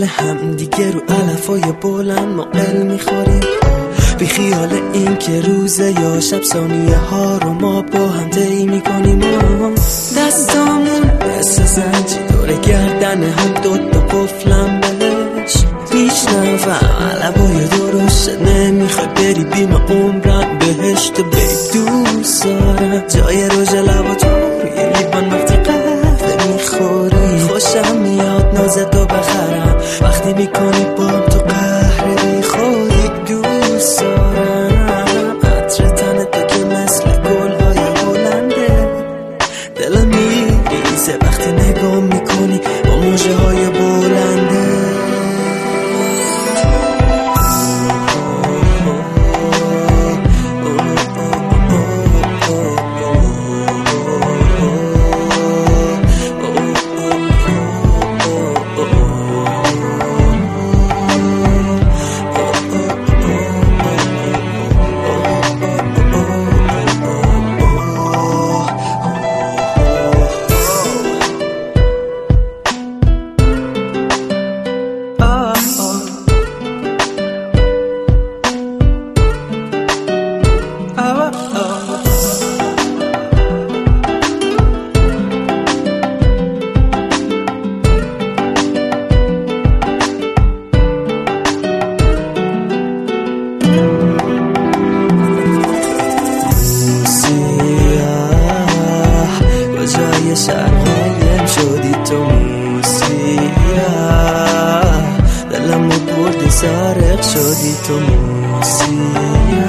هم دیگه رو علفای بلند ما قل میخوریم، بی خیال این که روزه یا شب ثانیه ها رو ما با هم طی میکنیم. دستامون مثل زنجی دور گردن هم دوتا قفلم بهش میشنفم علبای درست نمیخوای بری بیم عمرم بهشت بری. دوست دارم جای روژ لبا تو روی لیوان وقتی قهوه میخوری، خوشم میاد نازتو بخرم وقتی میکنی بام تو قهر بیخوری. دوست دارم عطر تن تو که مثل گلهای بلنده، دلم میریزه وقتی نگاه میکنی با موجه های بلنده. شرقایم شدی تو موسیقی، دلمو بردی سارق شدی تو موسیقی.